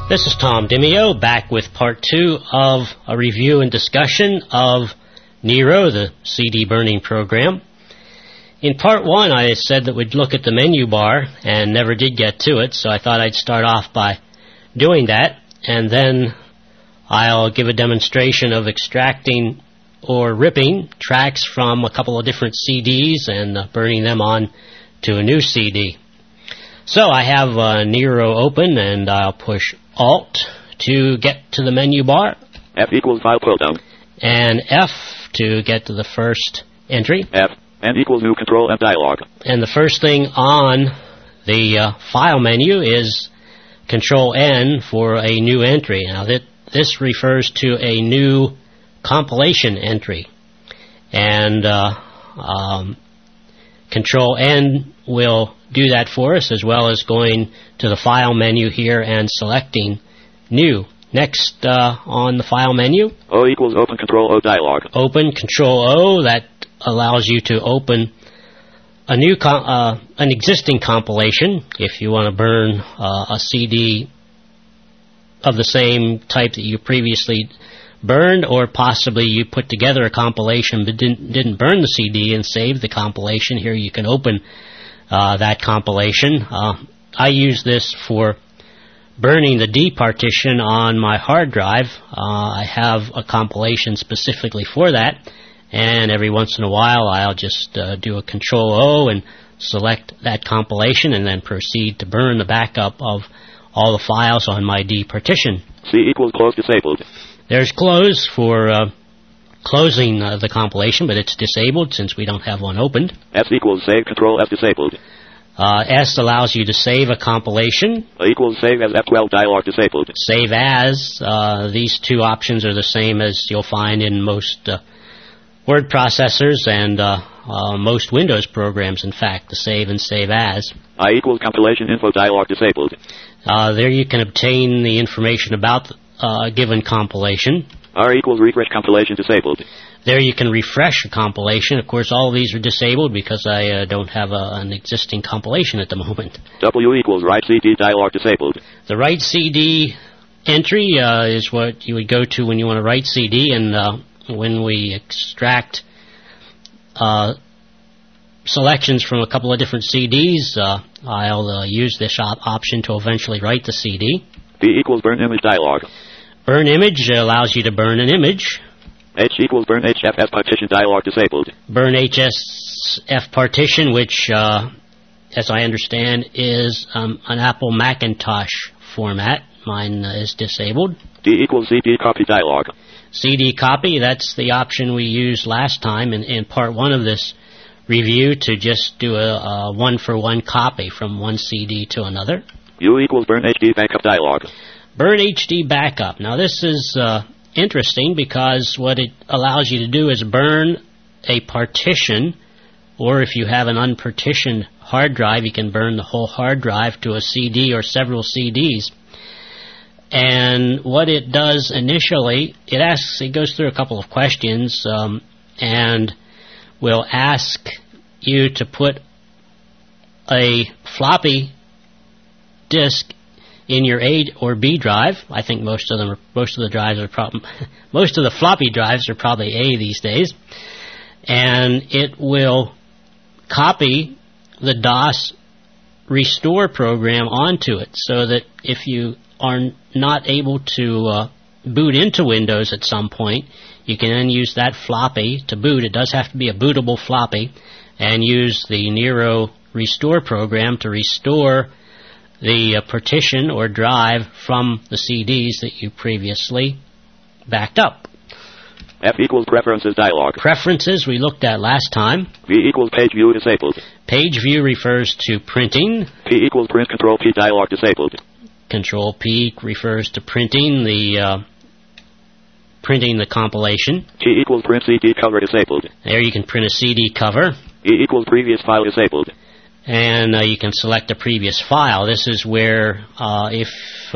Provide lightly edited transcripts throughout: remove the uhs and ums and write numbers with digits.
This is Tom Demio, back with part 2 of a review and discussion of Nero, the CD burning program. In part 1, I said that we'd look at the menu bar and never did get to it, so I thought I'd start off by doing that, and then I'll give a demonstration of extracting or ripping tracks from a couple of different CDs and burning them on to a new CD. So I have Nero open, and I'll push Alt to get to the menu bar. F equals file pull-down. And F to get to the first entry. F, N equals new control and dialog. And the first thing on the file menu is Control N for a new entry. Now this refers to a new compilation entry. And Control N will do that for us, as well as going to the file menu here and selecting new. Next on the file menu, O equals open control O dialog. Open Control O, that allows you to open a new an existing compilation if you want to burn a CD of the same type that you previously burned, or possibly you put together a compilation but didn't burn the CD and save the compilation. Here you can open that compilation. I use this for burning the D partition on my hard drive. I have a compilation specifically for that, and every once in a while I'll just do a Control O and select that compilation and then proceed to burn the backup of all the files on my D partition. C equals close disabled. There's close for closing the compilation, but it's disabled since we don't have one opened. S equals save control S disabled. S allows you to save a compilation. Equals save as F12 dialog disabled. Save as. These two options are the same as you'll find in most word processors and most Windows programs, in fact, the save and save as. I equals compilation info dialog disabled. There you can obtain the information about a given compilation. R equals refresh compilation disabled. There you can refresh a compilation. Of course, all of these are disabled because I don't have an existing compilation at the moment. W equals write CD dialog disabled. The write CD entry is what you would go to when you want to write CD, and when we extract selections from a couple of different CDs, I'll use this option to eventually write the CD. B equals burn image dialog. Burn image allows you to burn an image. H equals burn HFF partition dialog disabled. Burn HSF partition, which, as I understand, is an Apple Macintosh format. Mine is disabled. D equals CD copy dialog. CD copy, that's the option we used last time in part 1 of this review, to just do a one-for-one copy from one CD to another. U equals burn HD backup dialog. Burn HD backup. Now this is interesting because what it allows you to do is burn a partition, or if you have an unpartitioned hard drive, you can burn the whole hard drive to a CD or several CDs. And what it does initially, it goes through a couple of questions and will ask you to put a floppy disk in your A or B drive. I think most of the floppy drives are probably A these days, and it will copy the DOS restore program onto it, so that if you are not able to boot into Windows at some point, you can then use that floppy to boot. It does have to be a bootable floppy, and use the Nero restore program to restore the partition or drive from the CDs that you previously backed up. F equals preferences dialog. Preferences we looked at last time. V equals page view disabled. Page view refers to printing. P equals print control P dialog disabled. Control P refers to printing the compilation. T equals print CD cover disabled. There you can print a CD cover. E equals previous file disabled. And you can select a previous file. This is where if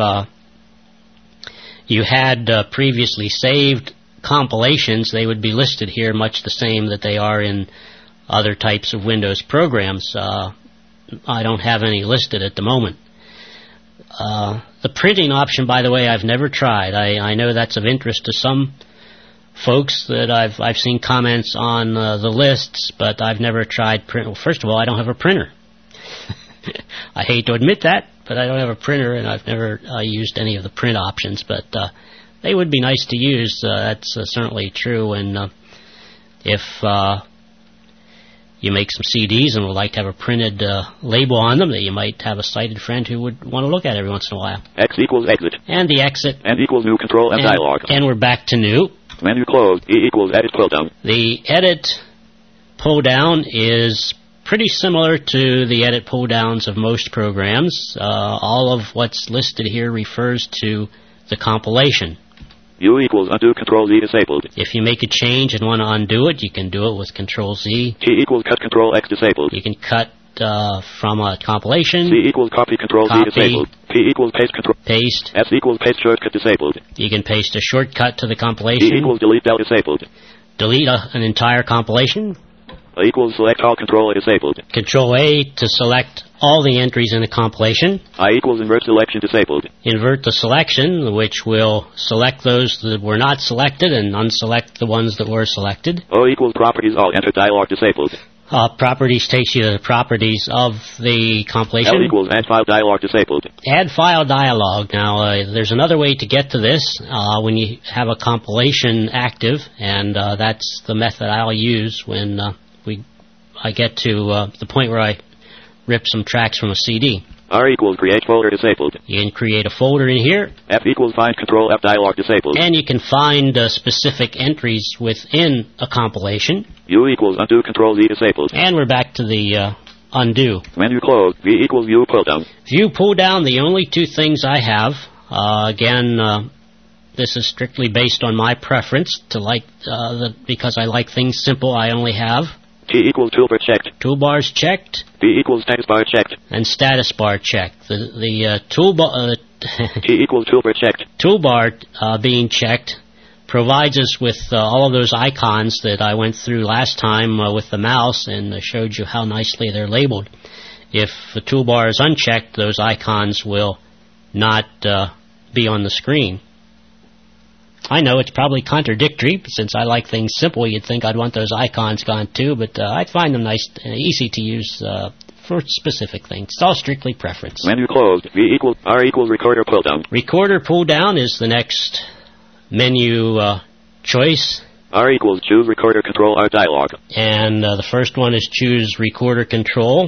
you had previously saved compilations, they would be listed here much the same that they are in other types of Windows programs. I don't have any listed at the moment. The printing option, by the way, I've never tried. I know that's of interest to some folks that I've seen comments on the lists, but I've never tried print. Well, first of all, I don't have a printer. I hate to admit that, but I don't have a printer, and I've never used any of the print options, but they would be nice to use. That's certainly true, and if you make some CDs and would like to have a printed label on them, that you might have a sighted friend who would want to look at every once in a while. X equals exit. And the exit. N equals new control and dialog. And we're back to new. Menu closed. E equals edit pull down. The edit pull down is pretty similar to the edit pull downs of most programs. All of what's listed here refers to the compilation. U equals undo control Z disabled. If you make a change and want to undo it, you can do it with control Z. T equals cut control X disabled. You can cut from a compilation. C equals copy control Z disabled. P equals paste control. Paste. S equals paste shortcut disabled. You can paste a shortcut to the compilation. D equals delete del disabled. Delete an entire compilation. A equals select all control disabled. Control A to select all the entries in the compilation. I equals invert selection disabled. Invert the selection, which will select those that were not selected and unselect the ones that were selected. O equals properties all enter dialog disabled. Properties takes you to the properties of the compilation. L equals add file dialog disabled. Add file dialog. Now, there's another way to get to this when you have a compilation active, and that's the method I'll use when I get to the point where I rip some tracks from a CD. R equals create folder disabled. You can create a folder in here. F equals find control F dialog disabled. And you can find specific entries within a compilation. U equals undo control Z disabled. And we're back to the undo. Menu closed. V equals view pull down. View pull down, the only two things I have. Again, this is strictly based on my preference to like because I like things simple. I only have T equals toolbar checked. Toolbars checked. B equals status bar checked. And status bar checked. The toolbar T equals toolbar checked. Toolbar being checked provides us with all of those icons that I went through last time with the mouse and showed you how nicely they're labeled. If the toolbar is unchecked, those icons will not be on the screen. I know it's probably contradictory, but since I like things simple, you'd think I'd want those icons gone too, but I find them nice and easy to use for specific things. It's all strictly preference. Menu closed. V equals R equals recorder pull down. Recorder pull down is the next menu choice. R equals choose recorder control R dialog. And the first one is choose recorder control.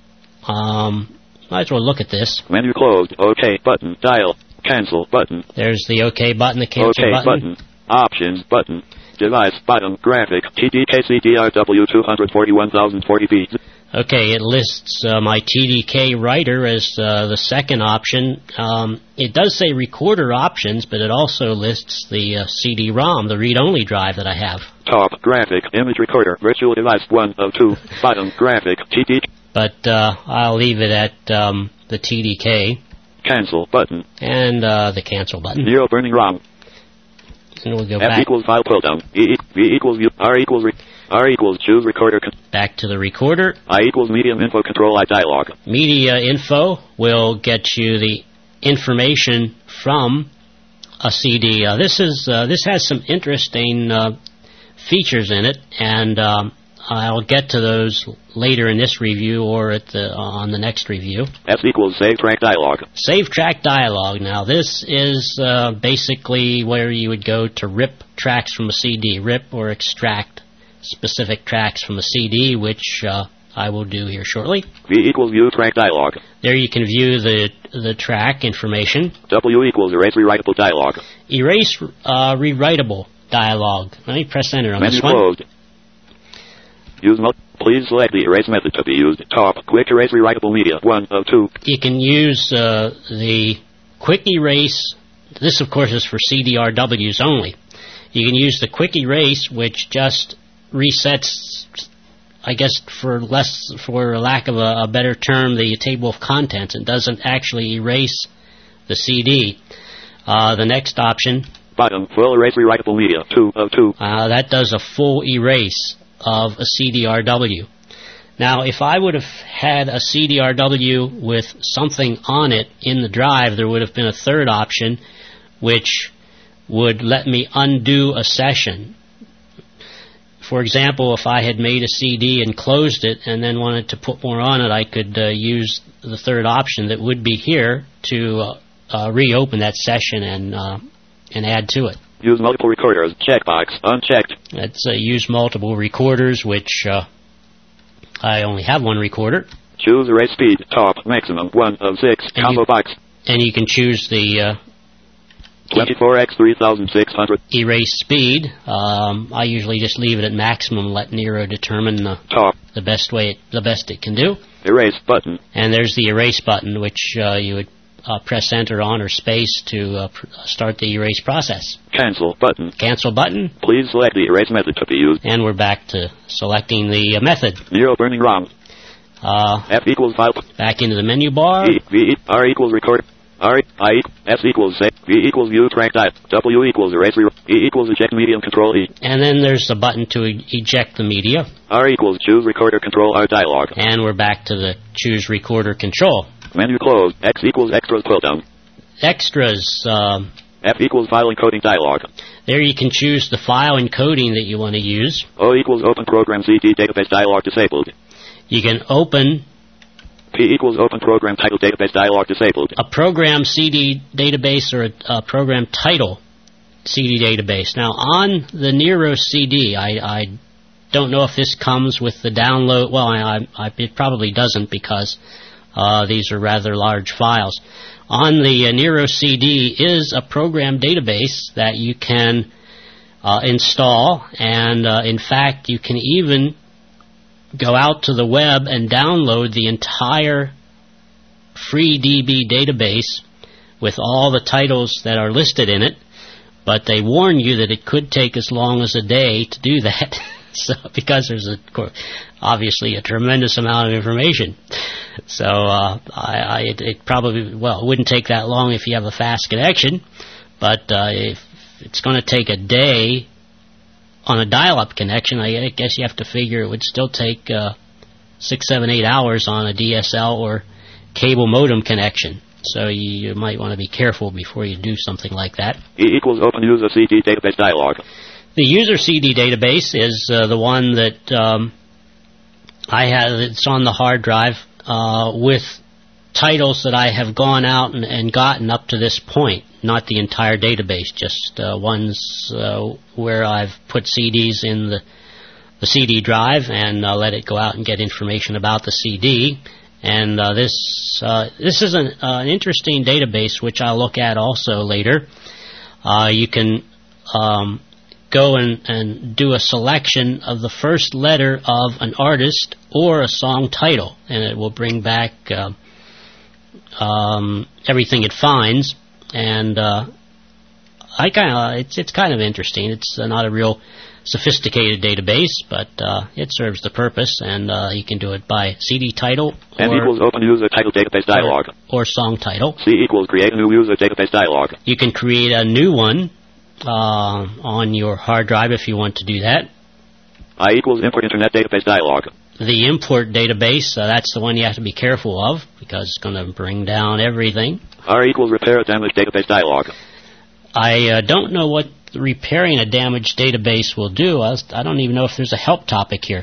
Might as well look at this. Menu closed. OK button. Dial. Cancel button. There's the OK button, the cancel button. Options button. Device button. Graphic. TDK CDRW 241,040 feet. Okay, it lists my TDK writer as the second option. It does say recorder options, but it also lists the CD-ROM, the read-only drive that I have. Top. Graphic. Image recorder. Virtual device 1 of 2. Button. Graphic. TDK. But I'll leave it at the TDK. Cancel button. And the cancel button. Zero burning ROM. And we'll go F back. equals file pull down. V equals view. R equals choose recorder. Back to the recorder. I equals medium info control I dialog. Media info will get you the information from a CD. This has some interesting features in it, and I'll get to those later in this review or on the next review. S equals save track dialog. Save track dialog. Now this is basically where you would go to rip tracks from a CD, rip or extract specific tracks from a CD, which I will do here shortly. V equals view track dialog. There you can view the track information. W equals erase rewritable dialog. Erase rewritable dialog. Let me press enter on this one. Menu closed. Use mode. Please select the erase method to be used. Top. Quick erase rewritable media. 1 of 2. You can use the quick erase. This, of course, is for CDRWs only. You can use the quick erase, which just resets, I guess, for lack of a better term, the table of contents. It doesn't actually erase the CD. The next option. Bottom. Full erase rewritable media. 2 of 2. That does a full erase of a CDRW. Now, if I would have had a CDRW with something on it in the drive, there would have been a third option, which would let me undo a session. For example, if I had made a CD and closed it and then wanted to put more on it, I could use the third option that would be here to reopen that session and add to it. Use multiple recorders. Checkbox unchecked. Let's use multiple recorders, which I only have one recorder. Choose erase speed. Top maximum 1 of 6. Combo box. And you can choose the 24x 3600. Erase speed. I usually just leave it at maximum. Let Nero determine the best it can do. Erase button. And there's the erase button, which you would press enter on or space to start the erase process. Cancel button. Cancel button. Please select the erase method to be used. And we're back to selecting the method. Nero burning ROM. F equals file. Back into the menu bar. E, V, R equals record. R, I, S equals save. V equals view track type. W equals erase. E equals eject medium control E. And then there's a button to eject the media. R equals choose recorder control R dialog. And we're back to the choose recorder control. Menu closed. X equals extras pull down. Extras. F equals file encoding dialog. There you can choose the file encoding that you want to use. O equals open program CD database dialog disabled. You can open. P equals open program title database dialog disabled. A program CD database or a program title CD database. Now on the Nero CD, I don't know if this comes with the download. Well, it probably doesn't because these are rather large files. On the Nero CD is a program database that you can install, and in fact you can even go out to the web and download the entire FreeDB database with all the titles that are listed in it, but they warn you that it could take as long as a day to do that. So, because there's obviously a tremendous amount of information. So it probably, it wouldn't take that long if you have a fast connection, but if it's going to take a day on a dial-up connection, I guess you have to figure it would still take 6, 7, 8 hours on a DSL or cable modem connection. So you might want to be careful before you do something like that. E equals open user CD database dialog. The user CD database is the one that I have. It's on the hard drive with titles that I have gone out and gotten up to this point. Not the entire database, just ones where I've put CDs in the CD drive and let it go out and get information about the CD. And this is an interesting database, which I'll look at also later. You can go and do a selection of the first letter of an artist or a song title, and it will bring back everything it finds. And it's kind of interesting. It's not a real sophisticated database, but it serves the purpose, and you can do it by CD title N equals open user title database dialog. Or song title. C equals create a new user database dialog. You can create a new one on your hard drive if you want to do that. I equals import internet database dialog. The import database, that's the one you have to be careful of because it's going to bring down everything. R equals repair a damaged database dialog. I don't know what repairing a damaged database will do. I don't even know if there's a help topic here.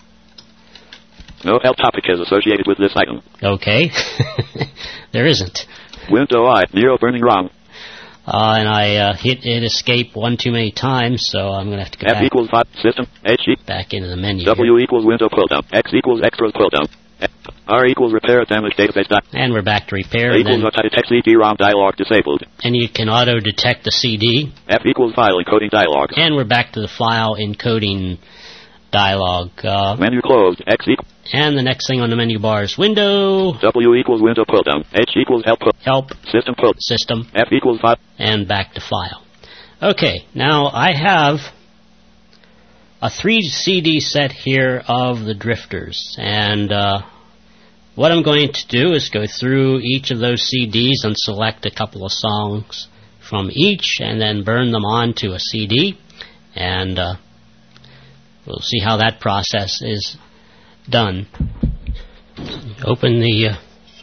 No help topic is associated with this item. Okay. There isn't. Window I, Nero burning ROM. And I hit escape one too many times, so I'm going to have to go F back. equals 5, system, H back into the menu. W equals window pull down. X equals extras pull down. R equals repair damaged database. And we're back to repair. A equals auto-detect CD-ROM dialog disabled. And you can auto-detect the CD. F equals file encoding dialog. And we're back to the file encoding dialog. Menu closed. X equals. And the next thing on the menu bar is window. W equals window pull down. H equals help pull. Help. System pull. System. F equals file. And back to file. Okay, now I have a 3 CD set here of the Drifters. And what I'm going to do is go through each of those CDs and select a couple of songs from each and then burn them onto a CD. And we'll see how that process is done. Open the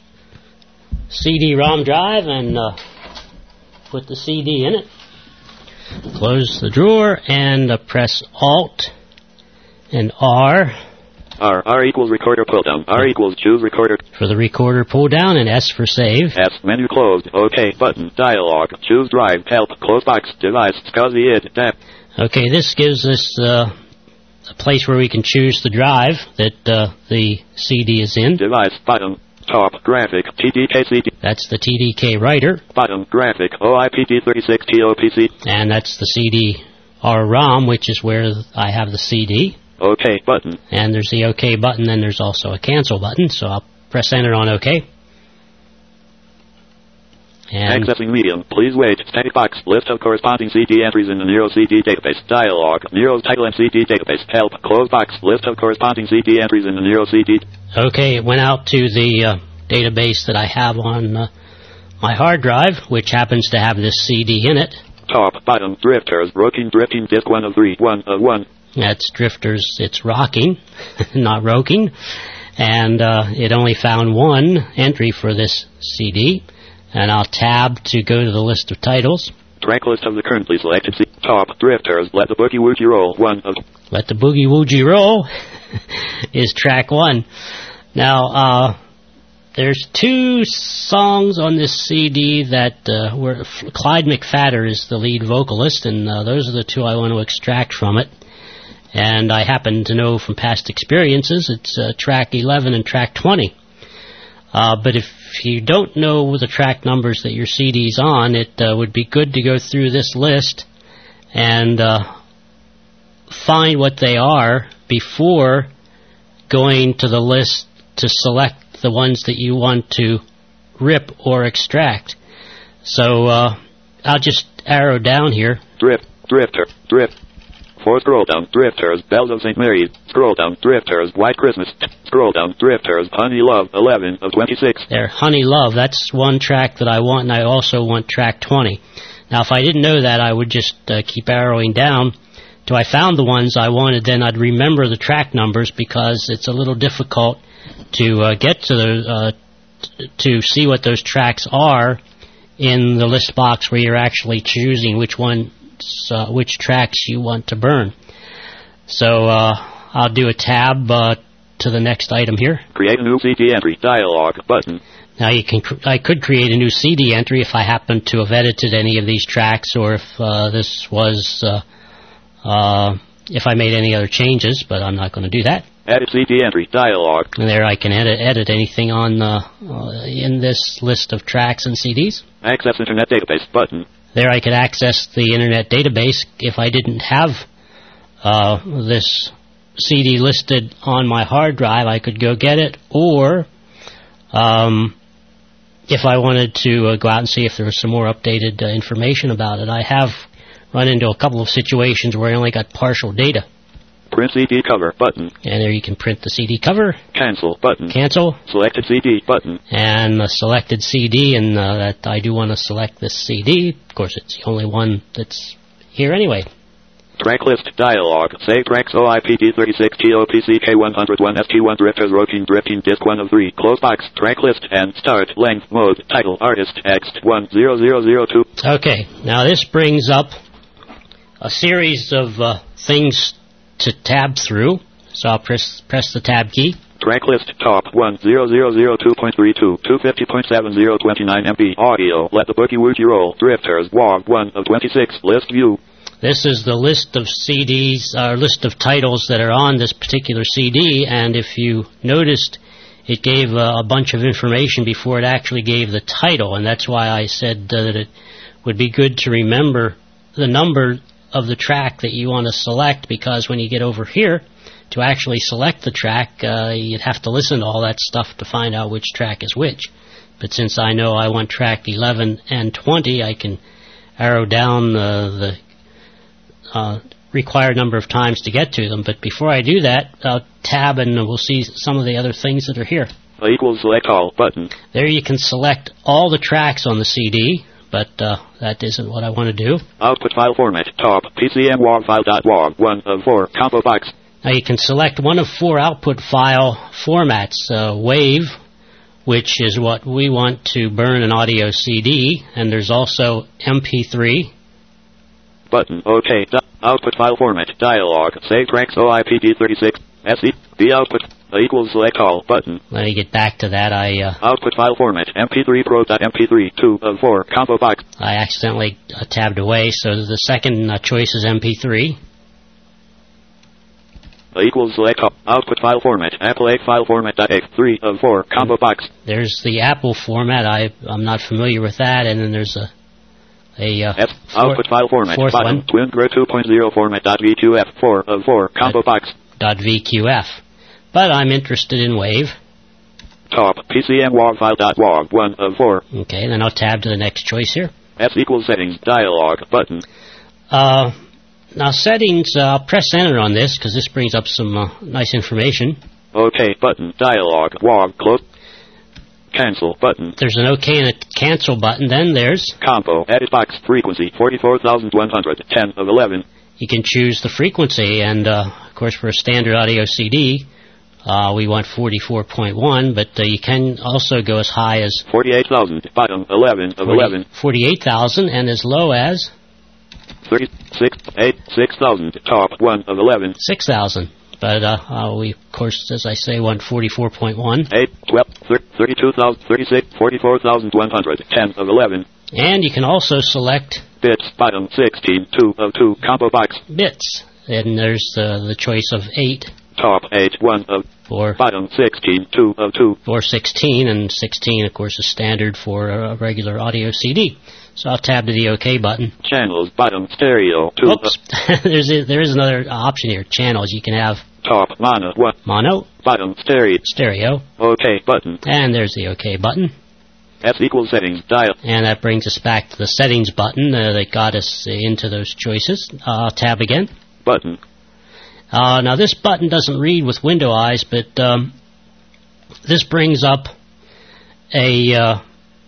CD-ROM drive and put the CD in it. Close the drawer and press Alt and R. R equals recorder pull down. R equals choose recorder. For the recorder pull down, and S for save. S menu closed. OK button. Dialog. Choose drive. Help. Close box. Device. SCSI id. Tap. Okay, this gives us a place where we can choose the drive that the CD is in. Device. Button. Top. Graphic. TDK CD. That's the TDK writer. Button. Graphic. OIPT36 TOPC. And that's the CD-ROM, which is where I have the CD. OK button. And there's the OK button, and there's also a cancel button, so I'll press enter on OK. And accessing medium. Please wait. Static box. List of corresponding CD entries in the Nero CD database. Dialog. Nero's title and CD database. Help. Close box. List of corresponding CD entries in the Nero CD. Okay, it went out to the database that I have on my hard drive, which happens to have this CD in it. Top. Bottom. Drifters. Rocking. Drifting. Disc 1 of 3. 1 of 1. That's Drifters. It's rocking, not roking. And it only found one entry for this CD. And I'll tab to go to the list of titles. Track list of the currently selected CD. Top. Drifters. Let the Boogie Woogie Roll. 1 of. Let the Boogie Woogie Roll is track 1. Now, there's 2 songs on this CD that where Clyde McPhatter is the lead vocalist, and those are the 2 I want to extract from it. And I happen to know from past experiences it's track 11 and track 20. But if you don't know the track numbers that your CD's on, it would be good to go through this list and find what they are before going to the list to select the ones that you want to rip or extract. So I'll just arrow down here. Drifter. 4 scroll down. Drifters. Bells of St. Mary's. Scroll down. Drifters. White Christmas. Scroll down. Drifters. Honey Love. 11 of 26. There. Honey Love. That's one track that I want, and I also want track 20. Now, if I didn't know that, I would just keep arrowing down till I found the ones I wanted. Then I'd remember the track numbers because it's a little difficult to get to the to see what those tracks are in the list box where you're actually choosing which tracks you want to burn. So I'll do a tab to the next item here. Create a new CD entry. Dialog button. Now I could create a new CD entry if I happen to have edited any of these tracks, or if this was if I made any other changes, but I'm not going to do that. Edit CD entry. Dialog. And there I can edit anything on in this list of tracks and CDs. Access Internet Database button. There I could access the Internet database. If I didn't have this CD listed on my hard drive, I could go get it, or if I wanted to go out and see if there was some more updated information about it. I have run into a couple of situations where I only got partial data. Print CD cover button. And there you can print the CD cover. Cancel button. Cancel. Selected CD button. And the selected CD, and that I do want to select this CD. Of course, it's the only one that's here anyway. Track list. Dialog. Save tracks OIPT36 TOPC K101 ST1 Drifters Rocking Drifting Disc 1 of 3. Close box. Track list and start. Length. Mode. Title. Artist. Text. 10002. Okay. Now this brings up a series of things to tab through. So I'll press the tab key. Track list. Top 10002.32 250.7029 MB. Audio. Let the Boogie Woogie Roll. Drifters. WOG 1 of 26. List view. This is the list of CDs, or list of titles that are on this particular CD, and if you noticed, it gave a bunch of information before it actually gave the title, and that's why I said that it would be good to remember the number of the track that you want to select, because when you get over here to actually select the track, you'd have to listen to all that stuff to find out which track is which. But since I know I want track 11 and 20, I can arrow down the required number of times to get to them. But before I do that, I'll tab and we'll see some of the other things that are here. Equals select all button. There you can select all the tracks on the CD, but that isn't what I want to do. Output file format. Top. PCM WOG file.WOG 1 of 4. Combo box. Now you can select one of 4 output file formats, WAV, which is what we want to burn an audio CD, and there's also MP3. Button. OK. Output file format. Dialog. Save tracks OIPD36. SE. The output equals select all. Button. Let me get back to that. Output file format. MP3 Pro.MP3. 2 of 4. Combo box. I accidentally tabbed away, so the second choice is MP3. Equals select all. Output file format. Apple A file format. 3 of 4. Combo box. There's the Apple format. I'm not familiar with that, and then there's output file format. Fourth one. WinGrid 2.0 format. .VQF. 4 of 4. Combo box. .VQF. But I'm interested in WAV. Top. PCM WAV file. .WAV. 1 of 4. Okay, then I'll tab to the next choice here. S equals settings. Dialog. Button. Now settings, I'll press enter on this because this brings up some nice information. OK. Button. Dialog. WAV. Close. Cancel. Button. There's an OK and a cancel button. Then there's combo. Edit box. Frequency. 44,100. 10 of 11. You can choose the frequency, and of course for a standard audio CD, we want 44.1, but you can also go as high as 48,000. Bottom. 11 of 11. 48,000, and as low as 6,000. Top. 1 of 11. 6,000. But we, of course, as I say, want 44.1. 8, 12, 32,000, 36, 44,100. 10 of 11. And you can also select bits. Bottom. 16. 2 of 2. Combo box. Bits. And there's the choice of 8. Top. 8. 1 of 4. Bottom. 16. 2 of 2. Or 16, and 16, of course, is standard for a regular audio CD. So I'll tab to the OK button. Channels. Bottom. Stereo. 2. Oops. there is another option here. Channels. You can have top. Mono. 1. Mono. Bottom. Stereo. Stereo. OK button. And there's the OK button. S equals settings. Dial. And that brings us back to the settings button that got us into those choices. Tab again. Button. Now this button doesn't read with window eyes, but this brings up a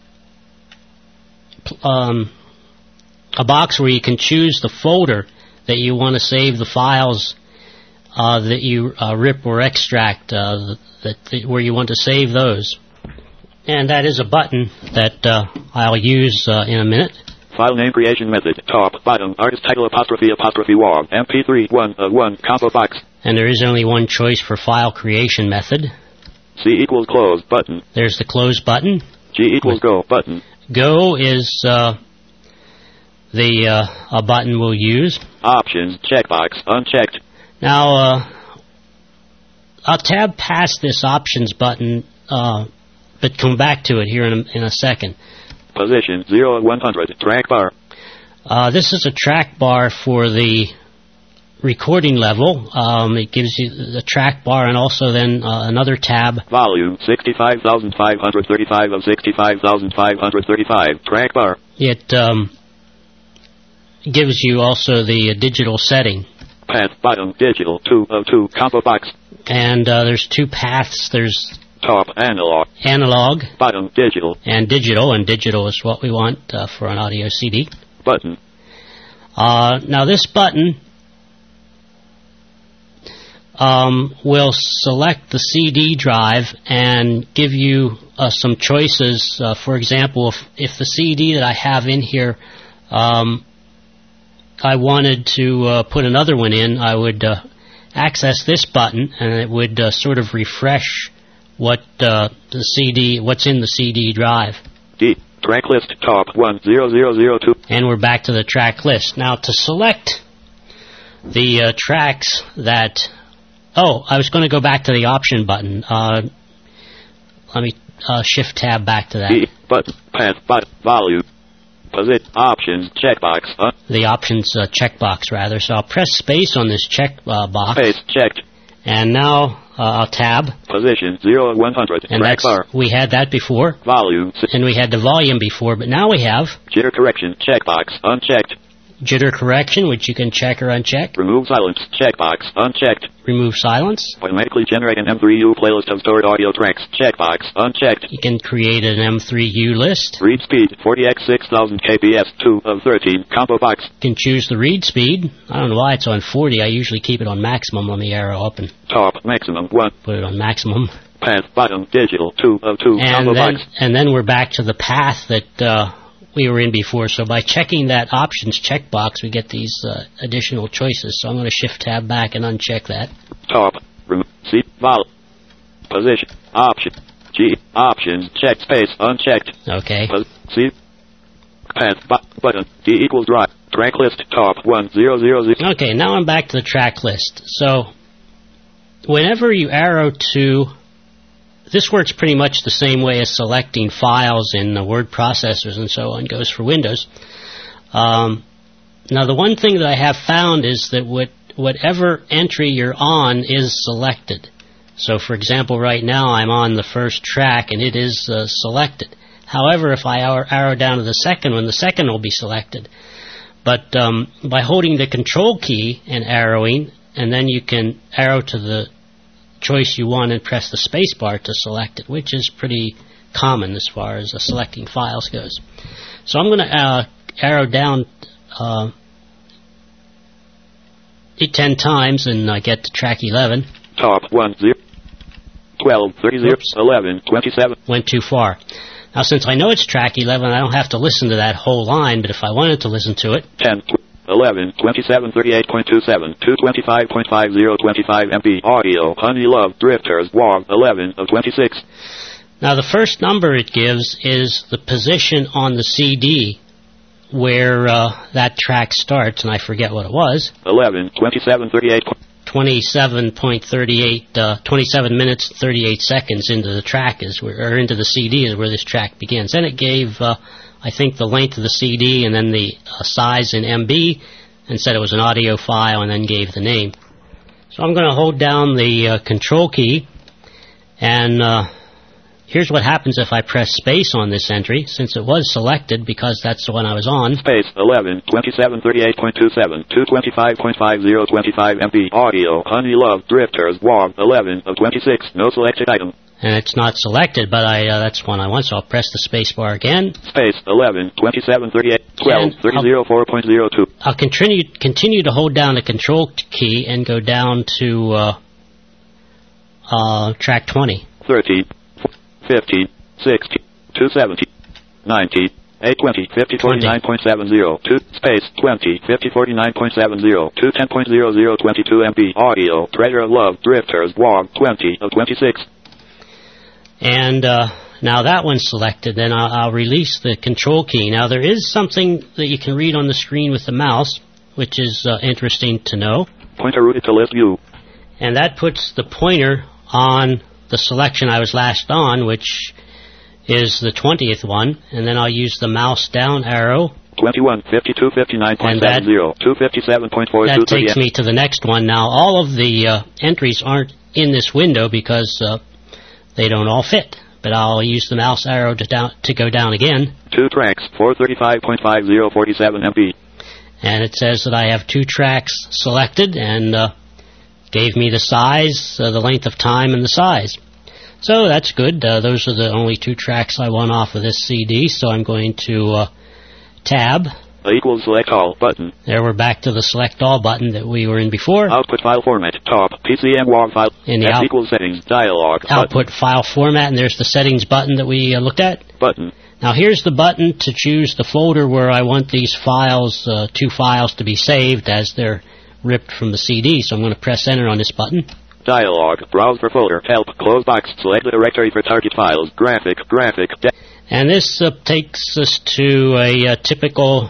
box where you can choose the folder that you want to save the files that you rip or extract, where you want to save those. And that is a button that I'll use in a minute. File name creation method. Top. Bottom. Artist title apostrophe WAV. MP3. 1 of 1. Combo box. And there is only one choice for file creation method. C equals close button. There's the close button. G equals go button. Go is a button we'll use. Options. Checkbox. Unchecked. Now, I'll tab past this options button, but come back to it here in a second. Position 0 of 100. Track bar. This is a track bar for the recording level. It gives you the track bar and also then another tab. Volume 65,535 of 65,535. Track bar. It gives you also the digital setting. Path. Bottom. Digital. 2 of 2. Combo box. And there's 2 paths. There's top. Analog. Analog. Bottom. Digital. And digital is what we want for an audio CD. Button. Now this button will select the CD drive and give you some choices. For example, if the CD that I have in here, I wanted to put another one in, I would access this button, and it would sort of refresh what's in the CD drive. D. Track list. Top 10002. And we're back to the track list. Now to select the tracks that... Oh, I was going to go back to the option button. Let me shift tab back to that. D. Button. Path. Button. Volume. Position. Options. Checkbox. The options checkbox, rather. So I'll press space on this check box. Space. Checked. And now I'll tab. Position 0 of 100. And track bar. We had that before. Volume. And we had the volume before, but now we have... Jitter correction. Checkbox. Unchecked. Jitter correction, which you can check or uncheck. Remove silence. Checkbox. Unchecked. Remove silence. Automatically generate an M3U playlist of stored audio tracks. Checkbox. Unchecked. You can create an M3U list. Read speed. 40x 6000 kbs. 2 of 13. Combo box. You can choose the read speed. I don't know why it's on 40. I usually keep it on maximum. Let me arrow up and Top. Maximum. 1. put it on maximum. Path. Bottom. Digital. 2 of 2. Combo box. And then we're back to the path that we were in before. So by checking that options checkbox, we get these additional choices. So I'm going to shift-tab back and uncheck that. Top. C. Vol. Position. Option. G. Options. Check space. Unchecked. Okay. C. Path. Button. D equals drive. Track list. Top. 1000. Okay, now I'm back to the track list. So whenever you arrow to... This works pretty much the same way as selecting files in the word processors and so on goes for Windows. Now, the one thing that I have found is that whatever entry you're on is selected. So, for example, right now I'm on the first track and it is selected. However, if I arrow down to the second one, the second will be selected. But by holding the Control key and arrowing, and then you can arrow to the choice you want and press the space bar to select it, which is pretty common as far as selecting files goes. So I'm going to arrow down 10 times and get to track 11. Top 10, 12, 30, 11, 27. Went too far. Now since I know it's track 11, I don't have to listen to that whole line, but if I wanted to listen to it... 10, 11, 27, 38.27, 225.50, 25 MB, audio, Honey Love, Drifters, WAV, 11 of 26. Now the first number it gives is the position on the CD where that track starts, and I forget what it was. 11, 27, 38. 27.38, 27 minutes, 38 seconds into the track or into the CD is where this track begins. Then it gave... I think the length of the CD and then the size in MB and said it was an audio file and then gave the name. So I'm going to hold down the Control key and here's what happens if I press space on this entry since it was selected because that's the one I was on. Space 11, 27, 38.27, 225.50, 25 MB, audio, Honey Love, Drifters, WAV, 11 of 26, no selected item. And it's not selected, but that's one I want, so I'll press the space bar again. Space 11, 27, 38, 12, 304.02. I'll continue to hold down the Control key and go down to track 20. 13, 15, 16, 270, 90, 820, 50, 49.70, 2, space 20, 50, 49.70, 210.00, 22 MB, audio, Treasure of Love, Drifters, WAV, 20 of 26. And now that one's selected, then I'll release the Control key. Now there is something that you can read on the screen with the mouse, which is interesting to know. Pointer routed to list view. And that puts the pointer on the selection I was last on, which is the 20th one. And then I'll use the mouse down arrow. 21, 52, 59.70, 257.42. That takes me to the next one. Now all of the entries aren't in this window because... they don't all fit, but I'll use the mouse arrow to go down again. 2 tracks, 435.50, 47 MB. And it says that I have 2 tracks selected and gave me the size, the length of time, and the size. So that's good. Those are the only 2 tracks I want off of this CD, so I'm going to tab. Equals select all button. There we're back to the select all button that we were in before. Output file format, top, PCM WAV file, in the equals settings, dialog, output button. File format, and there's the settings button that we looked at. Button. Now here's the button to choose the folder where I want these files, 2 files to be saved as they're ripped from the CD. So I'm going to press enter on this button. Dialog, browse for folder, help, close box, select the directory for target files, graphic. And this takes us to a typical...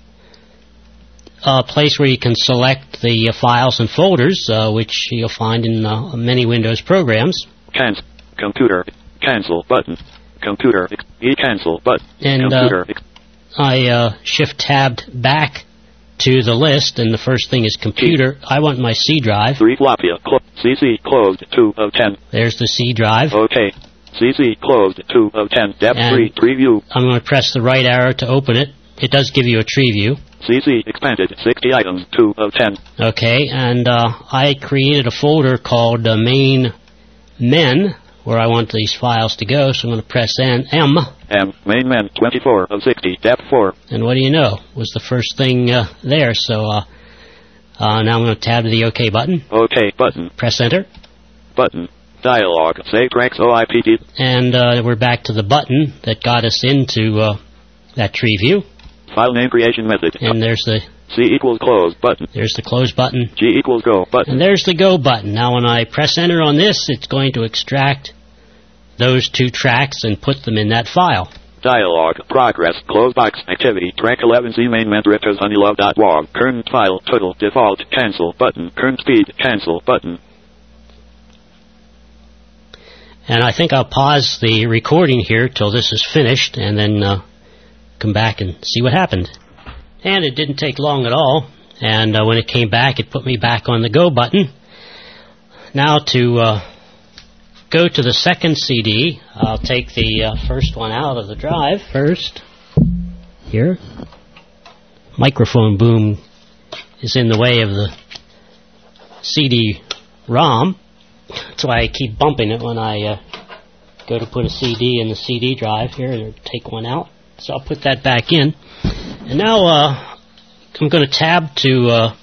place where you can select the files and folders, which you'll find in many Windows programs. Computer, cancel button, computer, cancel button, and computer. I shift-tabbed back to the list, and the first thing is computer. I want my C drive. 3 floppy, CC closed, 2 of 10. There's the C drive. Okay. CC closed, 2 of 10. Depth 3, preview. I'm going to press the right arrow to open it. it does give you a tree view. CC expanded 60 items, 2 of 10. Okay, and I created a folder called main men where I want these files to go, so I'm going to press M. Main men 24 of 60, depth 4. And what do you know? Was the first thing there, so now I'm going to tab to the OK button. OK button. Press Enter. Button. Dialog. Save tracks OIPD. And we're back to the button that got us into that tree view. File name creation method. And there's the C equals close button. There's the close button. G equals go button. And there's the go button. Now when I press enter on this, it's going to extract those 2 tracks and put them in that file. Dialog. Progress. Close box. Activity. Track 11 C main men drifters honeylove.wog. Current file. Total. Default. Cancel button. Current speed. Cancel button. And I think I'll pause the recording here till this is finished and then come back and see what happened. And it didn't take long at all. And when it came back, it put me back on the go button. Now to go to the second CD, I'll take the first one out of the drive first. Here. Microphone boom is in the way of the CD-ROM. That's why I keep bumping it when I go to put a CD in the CD drive here and take one out. So I'll put that back in. And now I'm going to tab to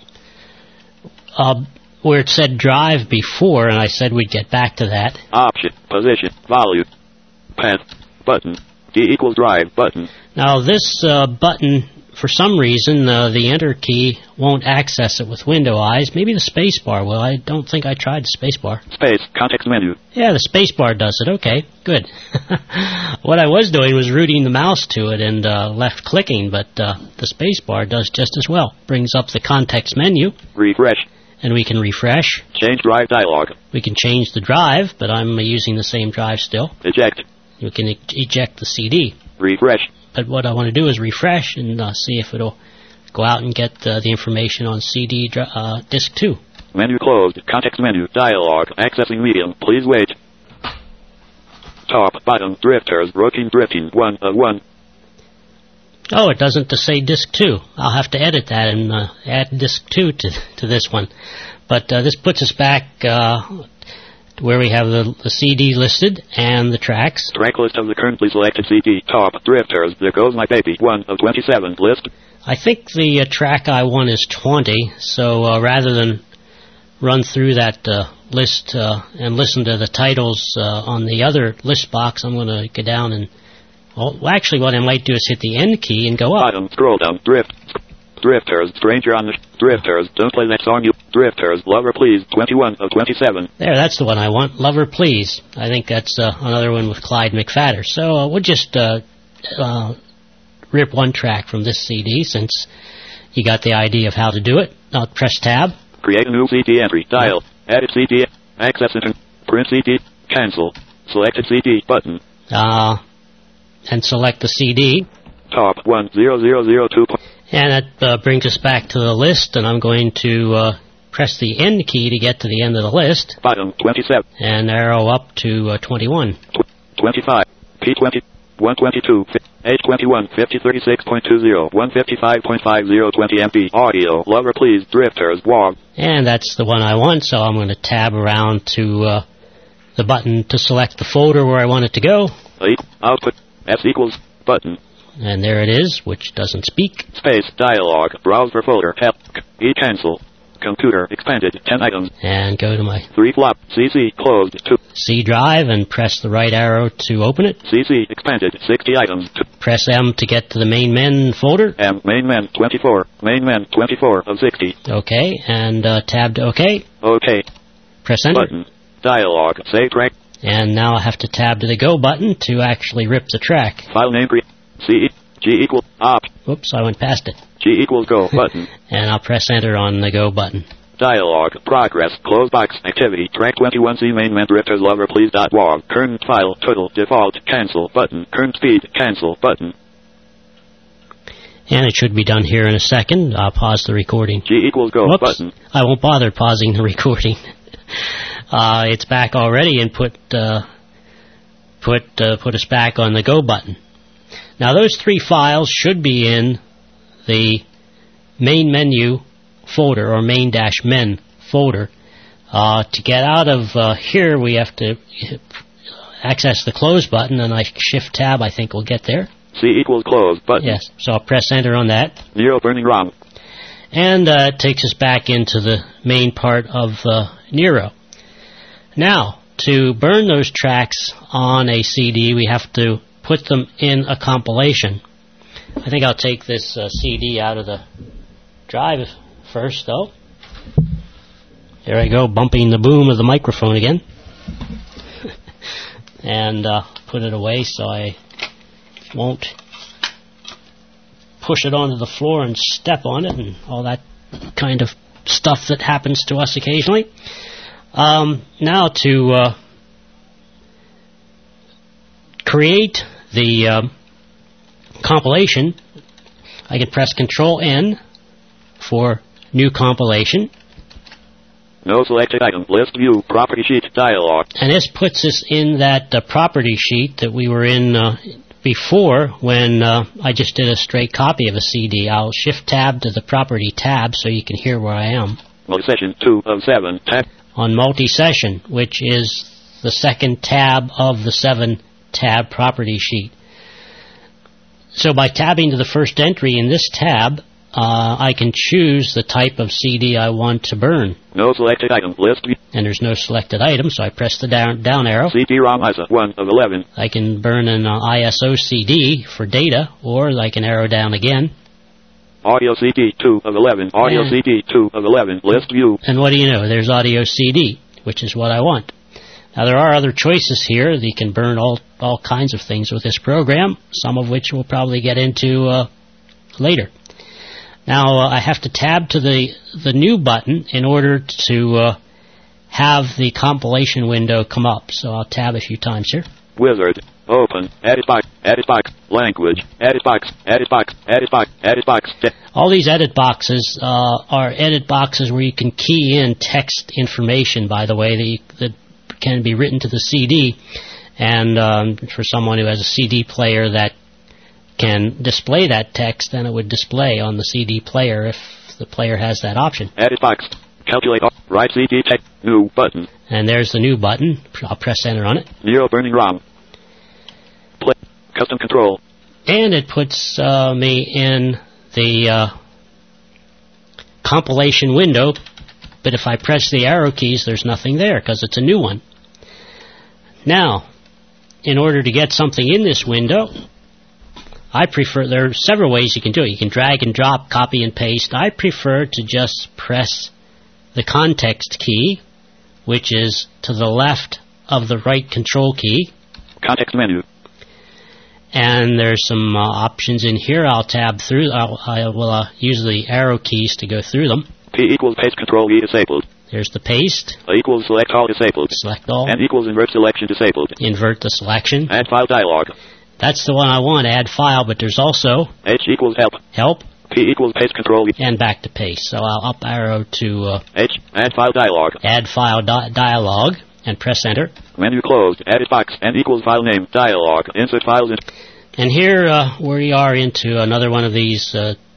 where it said drive before, and I said we'd get back to that. Option, position, volume, path, button, D equals drive, button. Now this button, for some reason, the enter key won't access it with window eyes. Maybe the space bar will. I don't think I tried the space bar. Space, context menu. Yeah, the space bar does it. Okay, good. What I was doing was rooting the mouse to it and left clicking, but the space bar does just as well. Brings up the context menu. Refresh. And we can refresh. Change drive dialog. We can change the drive, but I'm using the same drive still. Eject. We can eject the CD. Refresh. But what I want to do is refresh and see if it'll go out and get the information on CD disk 2. Menu closed. Context menu. Dialog. Accessing medium. Please wait. Top, bottom, drifters, rocking, drifting, 1 of 1. Oh, it doesn't say disk 2. I'll have to edit that and add disk 2 to this one. But this puts us back where we have the CD listed and the tracks. Track list of the currently selected CD. Top, drifters, There Goes My Baby, 1 of 27, list. I think the track I want is 20, so rather than run through that list and listen to the titles on the other list box, I'm going to go down and... Well, actually, what I might do is hit the end key and go up. Bottom, scroll down, drifters, stranger on the... drifters, don't play that song, you... drifters, lover please, 21 of 27. There, that's the one I want, lover please. I think that's another one with Clyde McPhatter. So we'll just rip one track from this CD since you got the idea of how to do it. I'll press tab. Create a new CD entry, dial, edit CD, access it, print CD, cancel, selected CD, button. And select the CD. Top 10002. And that brings us back to the list, and I'm going to press the end key to get to the end of the list. Bottom 27. And arrow up to 21. 25. P20. 122. H21. 5036.20. 155.50. 20 MB. Audio. Lover please. Drifters. WOG. And that's the one I want, so I'm going to tab around to the button to select the folder where I want it to go. Output. S equals button. And there it is, which doesn't speak. Space, dialog, browse for folder, help, cancel, computer, expanded, 10 items. And go to my 3 flop, CC, closed, 2. C drive and press the right arrow to open it. CC, expanded, 60 items, 2. Press M to get to the main men folder. M, main men, 24, main men, 24 of 60. Okay, and tab to OK. OK. Press Enter. Button, dialog, save track. And now I have to tab to the Go button to actually rip the track. File name, C, G equals, op. Whoops, I went past it. G equals Go button. And I'll press Enter on the Go button. Dialog, progress, close box, activity, track 21 C main men drifters lover please.wog. Current file, total, default, cancel button. Current speed, cancel button. And it should be done here in a second. I'll pause the recording. G equals Go Whoops, button. I won't bother pausing the recording. It's back already and put us back on the Go button. Now those 3 files should be in the main menu folder, or main-men folder. To get out of here, we have to access the close button, and I Shift-Tab, I think we'll get there. C equals close button. Yes, so I'll press Enter on that. Nero burning ROM. And it takes us back into the main part of Nero. Now, to burn those tracks on a CD, we have to put them in a compilation. I think I'll take this CD out of the drive first, though. There I go, bumping the boom of the microphone again. And put it away so I won't push it onto the floor and step on it and all that kind of stuff that happens to us occasionally. Now to create the compilation, I can press Control-N for New Compilation. No selected item. List view. Property sheet dialog. And this puts us in that property sheet that we were in before when I just did a straight copy of a CD. I'll Shift-Tab to the Property tab so you can hear where I am. Multi-session 2 of 7. Tab. On Multi-Session, which is the second tab of the 7-tab property sheet. So by tabbing to the first entry in this tab, I can choose the type of CD I want to burn. No selected item. List view. And there's no selected item, so I press the down arrow. CD-ROM ISO 1 of 11. I can burn an ISO CD for data, or I can arrow down again. Audio CD 2 of 11. Audio CD 2 of 11. List view. And what do you know? There's audio CD, which is what I want. Now there are other choices here. You can burn all kinds of things with this program, some of which we'll probably get into later. Now I have to tab to the new button in order to have the compilation window come up. So I'll tab a few times here. Wizard. Open. Edit box. Edit box. Language. Edit box. Edit box. Edit box. Edit box. All these edit boxes are edit boxes where you can key in text information, by the way, that can be written to the CD. And for someone who has a CD player that can display that text, then it would display on the CD player if the player has that option. Edit box. Calculate. Write CD text. New button. And there's the new button. I'll press Enter on it. Nero burning ROM. Play. Custom control. And it puts me in the compilation window, but if I press the arrow keys, there's nothing there because it's a new one. Now, in order to get something in this window, I prefer, there are several ways you can do it. You can drag and drop, copy and paste. I prefer to just press the context key, which is to the left of the right control key. Context menu. And there's some options in here. I'll tab through. I will use the arrow keys to go through them. P equals paste control E disabled. There's the paste. A equals select all disabled. Select all. And equals invert selection disabled. Invert the selection. Add file dialog. That's the one I want, add file, but there's also H equals help. Help. P equals paste control E. And back to paste. So I'll up arrow to H. Add file dialog. Add file dialog and press Enter. Menu closed. Edit box. N equals file name. Dialog. Insert files in. And here we are into another one of these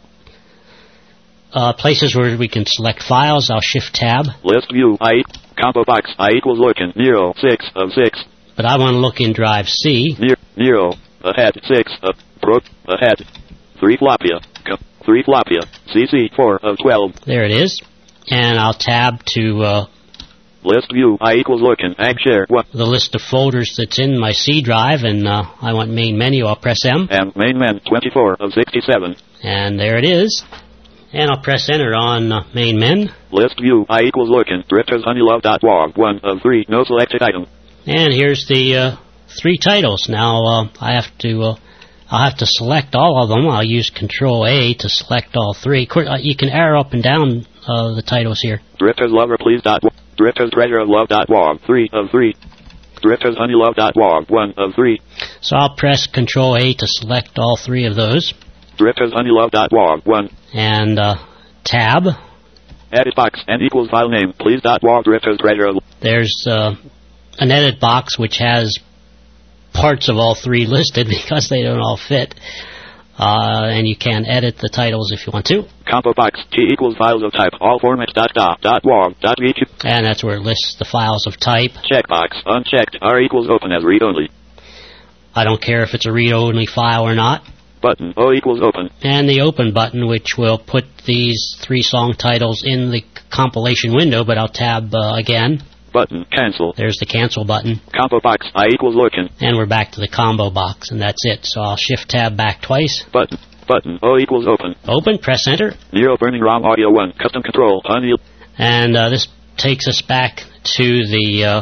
places where we can select files. I'll Shift-Tab. List view. I. Combo box. I equals looking. Nero. 6 of 6. But I want to look in drive C. Nero. Ahead. 6 of. Ahead. 3 floppia. 3 floppia. CC. 4 of 12. There it is. And I'll tab to list view. I equals looking. Ag share. What? The list of folders that's in my C drive, and I want main menu. I'll press M. And main men 24 of 67. And there it is. And I'll press Enter on main men. List view. I equals looking. DriftersHoneyLove.org. 1 of 3. No selected item. And here's the 3 titles. Now I'll have to select all of them. I'll use Control A to select all 3. You can arrow up and down the titles here. DriftersLoverPlease.org. DriftersTreasureOfLove.org. 3 of 3. DriftersHoneyLove.org. 1 of 3. So I'll press Control A to select all 3 of those. DriftersHoneyLove.org. 1. And tab. Edit box. N equals file name. Please.org. Drifters Treasure. There's an edit box which has parts of all three listed because they don't all fit. And you can edit the titles if you want to. Combo box T equals files of type all formats .wog.v2. And that's where it lists the files of type. Checkbox unchecked. R equals open as read only. I don't care if it's a read-only file or not. Button O equals open. And the open button, which will put these three song titles in the compilation window, but I'll tab again. Button cancel. There's the cancel button. Combo box I equals looking. And we're back to the combo box, and that's it. So I'll shift tab back twice. Button O equals open. Open, press enter. Nero burning ROM audio 1. Custom control. And this takes us back to the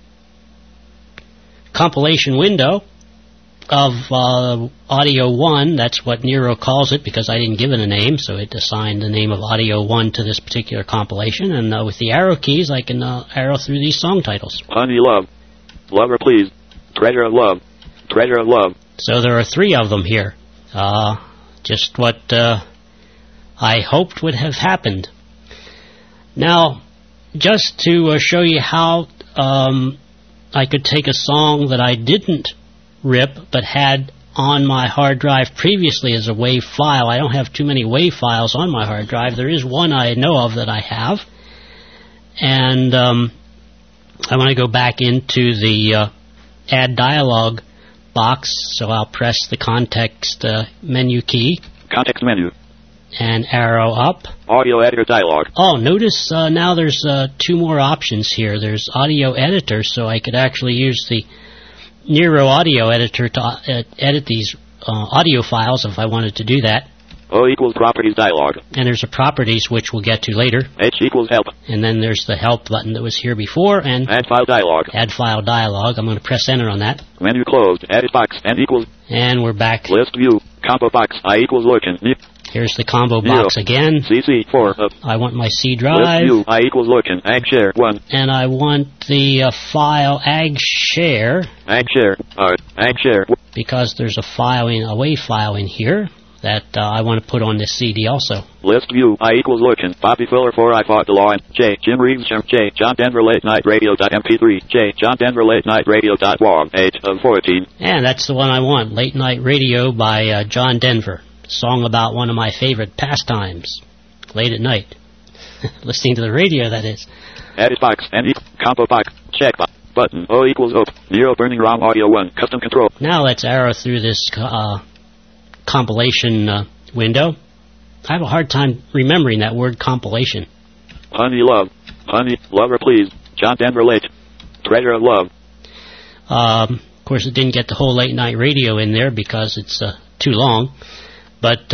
compilation window of Audio 1. That's what Nero calls it because I didn't give it a name, so it assigned the name of Audio 1 to this particular compilation. And with the arrow keys, I can arrow through these song titles. Honey Love. Lover Please. Treasure of Love. Treasure of Love. So there are three of them here. Just what I hoped would have happened. Now, just to show you how I could take a song that I didn't rip but had on my hard drive previously as a WAV file. I don't have too many WAV files on my hard drive. There is one I know of that I have. And I want to go back into the Add Dialog box, so I'll press the context menu key. Context menu. And arrow up. Audio editor dialog. Oh, notice now there's two more options here. There's audio editor, so I could actually use the Nero audio editor to edit these audio files if I wanted to do that. O equals properties dialog. And there's a properties which we'll get to later. H equals help. And then there's the help button that was here before. And add file dialog. Add file dialog. I'm going to press enter on that. Menu closed. Edit box. N equals. And we're back. List view. Combo box. I equals looking. Here's the combo box again. CC 4. I want my C drive. List view. I equals looking. Ag share 1. And I want the file ag share. Ag share. Ag share. Because there's a WAV file in here that I want to put on this CD also. List view. I equals looking. Bobby Filler 4. I fought the law. J. Jim Reeves. J. John Denver Late Night Radio.mp3. J. John Denver Late Night Radio.wog. 8 of 14. And that's the one I want. Late Night Radio by John Denver. Song about one of my favorite pastimes. Late at night. Listening to the radio, that is. Edit box. N combo box. Check box. Button. O equals open. Nero burning ROM audio 1. Custom control. Now let's arrow through this compilation window. I have a hard time remembering that word compilation. Honey Love. Honey Lover Please. John Denver Late. Treasure of Love. Of course, it didn't get the whole Late Night Radio in there because it's too long. But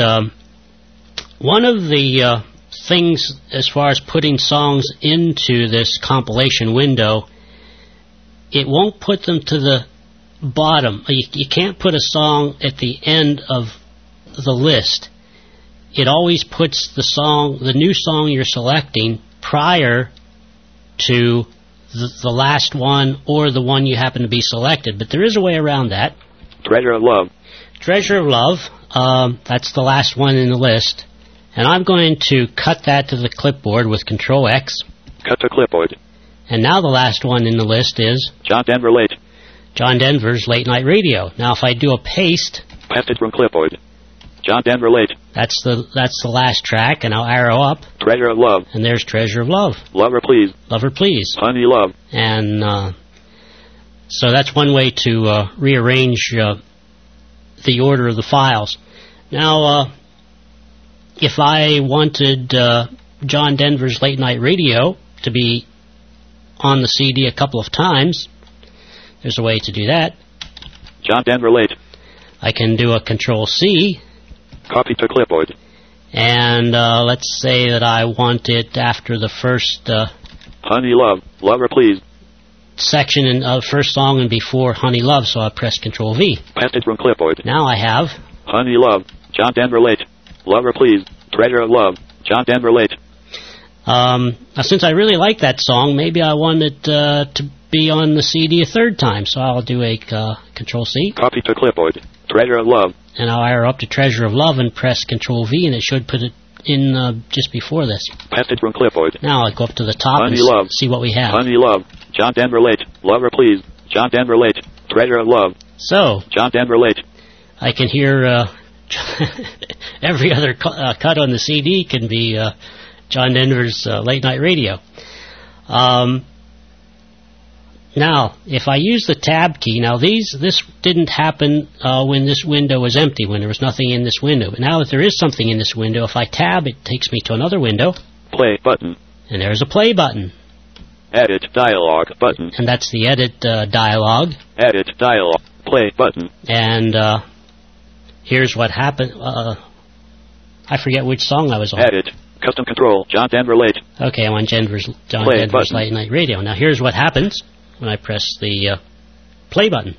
one of the things as far as putting songs into this compilation window, it won't put them to the bottom. You can't put a song at the end of the list. It always puts the new song you're selecting prior to the last one or the one you happen to be selected. But there is a way around that. Treasure of Love. Treasure of Love. That's the last one in the list. And I'm going to cut that to the clipboard with Control X. Cut to clipboard. And now the last one in the list is John Denver Late. John Denver's Late Night Radio. Now if I do a paste, pasted from clipboard. John Denver Late. That's the last track, and I'll arrow up. Treasure of Love. And there's Treasure of Love. Lover Please. Lover Please. Honey Love. And so that's one way to rearrange the order of the files. Now, if I wanted John Denver's Late Night Radio to be on the CD a couple of times, there's a way to do that. John Denver Late. I can do a Control C. Copy to clipboard. And let's say that I want it after the first Honey Love. Lover Please. Section in first song and before Honey Love, so I press Control V. Pasted from clipboard. Now I have Honey Love. John Denver Late. Lover Please. Treasure of Love. John Denver Late. Now, since I really like that song, maybe I want it to be on the CD a third time, so I'll do a Control C. Copy to clipboard. Treasure of Love. And I'll arrow up to Treasure of Love and press Control V, and it should put it in just before this. Pasted from clipboard. Now I'll go up to the top Honey and Love. see what we have. Honey Love. John Denver Late. Lover Please. John Denver Late. Treasure of Love. So, John Denver late. I can hear every other cut on the CD can be John Denver's late night radio. Now, if I use the tab key, now this didn't happen when this window was empty, when there was nothing in this window. But now that there is something in this window, if I tab, it takes me to another window. Play button. And there's a play button. Edit dialog button. And that's the edit dialog. Edit dialog. Play button. And here's what happened. I forget which song I was on. Edit. Custom control. John Denver late. Okay, I'm on John Denver's late night radio. Now here's what happens when I press the play button.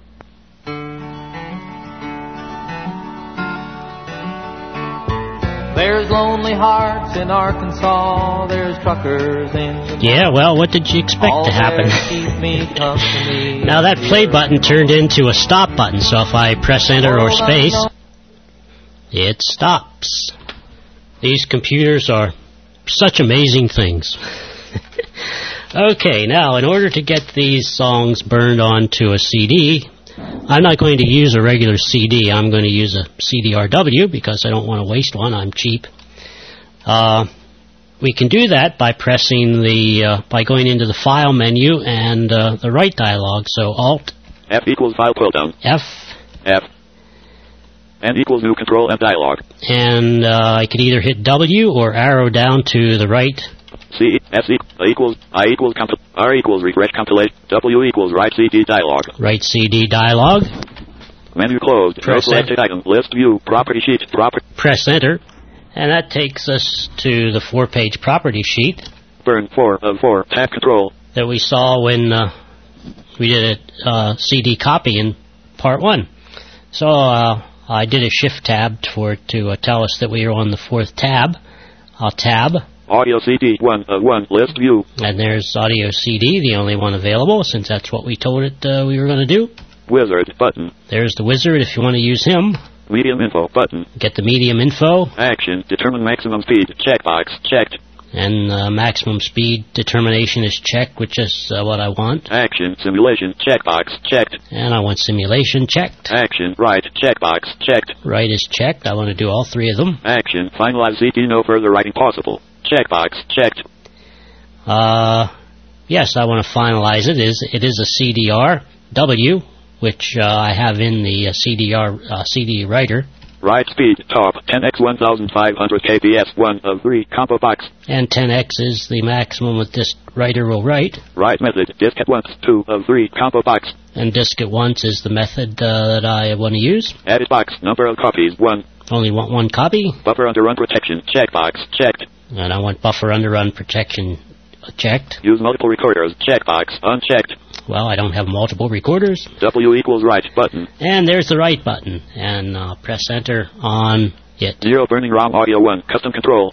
There's lonely hearts in Arkansas. There's truckers in... Yeah, well, what did you expect to happen? Now that play button turned into a stop button, so if I press enter or space, it stops. These computers are such amazing things. Okay, now in order to get these songs burned onto a CD, I'm not going to use a regular CD. I'm going to use a CDRW because I don't want to waste one. I'm cheap. We can do that by pressing by going into the File menu and the Write dialog. So Alt F equals File pull down. F. N equals New Control and Dialog. And I could either hit W or arrow down to the right. C S equals I equals R equals refresh compilation. W equals Write CD dialog. Write CD dialog. Menu closed. No selected item. List view. Property sheet. Press enter. And that takes us to the 4-page property sheet. Burn 4 of 4. Tab control. That we saw when we did a CD copy in part 1. So I did a shift tab to tell us that we are on the 4th tab. I'll tab. Audio CD 1 of 1. List view. And there's audio CD, the only one available, since that's what we told it we were going to do. Wizard button. There's the wizard if you want to use him. Medium info button. Get the medium info. Action. Determine maximum speed. Checkbox. Checked. And maximum speed determination is checked, which is what I want. Action. Simulation. Checkbox. Checked. And I want simulation checked. Action. Write. Checkbox. Checked. Write is checked. I want to do all 3 of them. Action. Finalize CD. No further writing possible. Checkbox. Checked. Yes, I want to finalize it. It is a CDR-W, which I have in the CD writer. Write speed, top, 10x 1500 kbs, 1 of 3, combo box. And 10x is the maximum that this writer will write. Write method, disk at once, 2 of 3, combo box. And disk at once is the method that I want to use. Edit box, number of copies, 1. Only want 1 copy. Buffer underrun protection, checkbox, checked. And I want buffer underrun protection checked. Use multiple recorders, checkbox, unchecked. Well, I don't have multiple recorders. W equals write button. And there's the write button. And press enter on it. 0 burning ROM audio 1, custom control.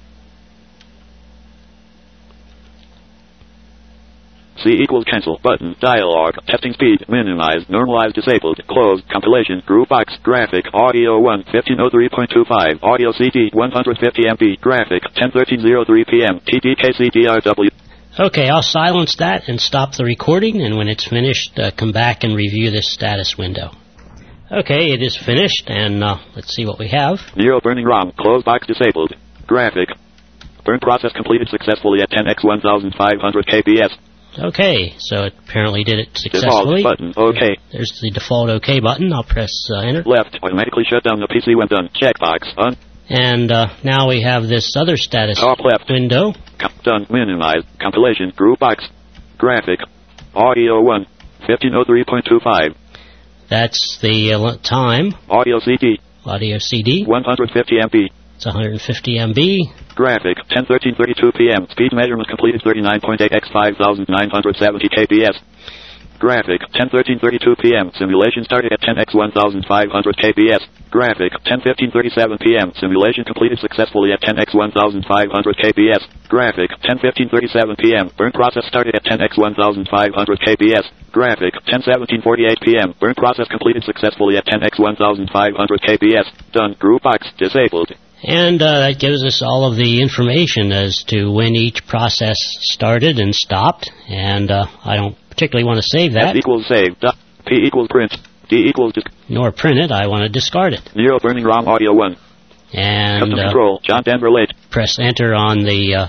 C equals cancel button, dialog, testing speed, minimize, normalize, disabled, closed, compilation, group box, graphic, audio 1, 1503.25, audio CD, 150 MB, graphic, 10:13:03 p.m., TDKCDRW. Okay, I'll silence that and stop the recording, and when it's finished, come back and review this status window. Okay, it is finished, and let's see what we have. 0 burning ROM, close box disabled, graphic, burn process completed successfully at 10x 1500 kbs. Okay, so it apparently did it successfully. Default button, OK. There's the default OK button. I'll press enter. Left, automatically shut down the PC when done, checkbox, on. And now we have this other status Top left window. Done, minimize, compilation, group box, graphic, audio 1, 1503.25. That's the time. Audio CD. Audio CD. 150 MB. It's 150 MB. Graphic, 10:13:32 p.m. Speed measurement completed 39.8 x 5970 kbs. Graphic, 10:13:32 p.m. Simulation started at 10x 1500 kbs. Graphic, 10:15:37 p.m. Simulation completed successfully at 10x 1500 kbs. Graphic, 10:15:37 p.m. Burn process started at 10x 1500 kbs. Graphic, 10:17:48 p.m. Burn process completed successfully at 10x 1500 kbs. Done. Group box disabled. And that gives us all of the information as to when each process started and stopped. And I don't particularly want to save that. S equals save. P equals print. D equals nor print it. I want to discard it. Nero burning ROM audio 1. And Custom control, John Denver late. Press enter on the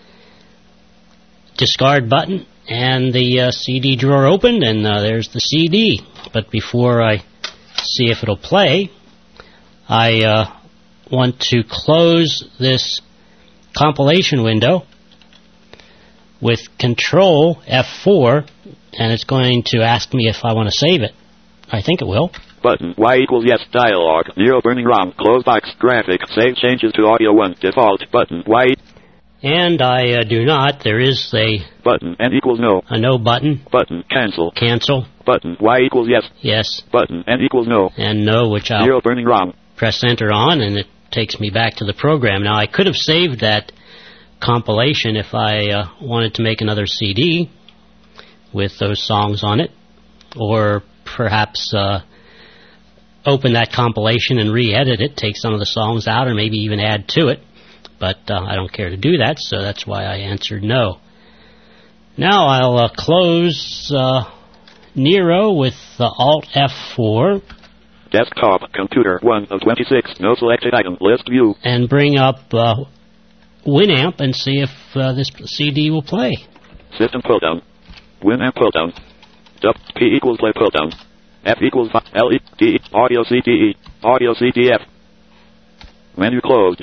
discard button, and the CD drawer opened, and there's the CD. But before I see if it'll play, I want to close this compilation window with Control F4, and it's going to ask me if I want to save it. I think it will. Button, Y equals yes, dialog, Nero burning ROM, close box, graphic, save changes to audio 1, default, button, Y. And I do not. There is a button, N equals no. A no button. Button, cancel. Cancel. Button, Y equals yes. Yes. Button, N equals no. And no, which I'll Nero burning ROM. Press enter on, and it takes me back to the program. Now, I could have saved that compilation if I wanted to make another CD with those songs on it, or perhaps open that compilation and re-edit it, take some of the songs out, or maybe even add to it. But I don't care to do that, so that's why I answered no. Now I'll close Nero with Alt F4. Desktop, computer, 1 of 26, no selected item, list view. And bring up Winamp and see if this CD will play. System pull down. Winamp pull down. P equals play pull down. F equals L E D audio CDE audio CDF. Menu closed.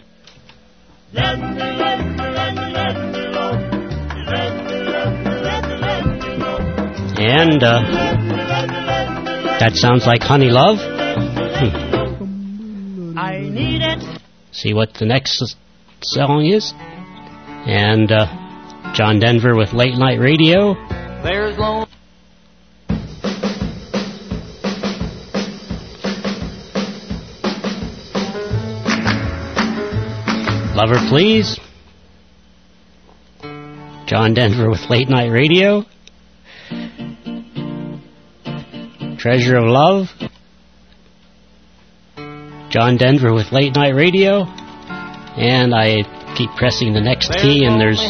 And that sounds like Honey Love. I need it. See what the next song is. And John Denver with Late Night Radio. There's long. Lover Please. John Denver with Late Night Radio. Treasure of Love. John Denver with Late Night Radio. And I keep pressing the next key, and there's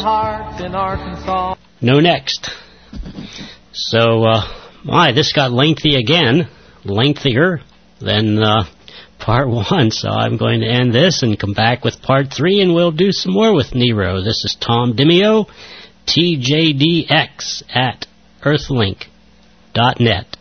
no next. So, this got lengthy again. Lengthier than part 1. So I'm going to end this and come back with part 3, and we'll do some more with Nero. This is Tom Demio, TJDX at earthlink.net.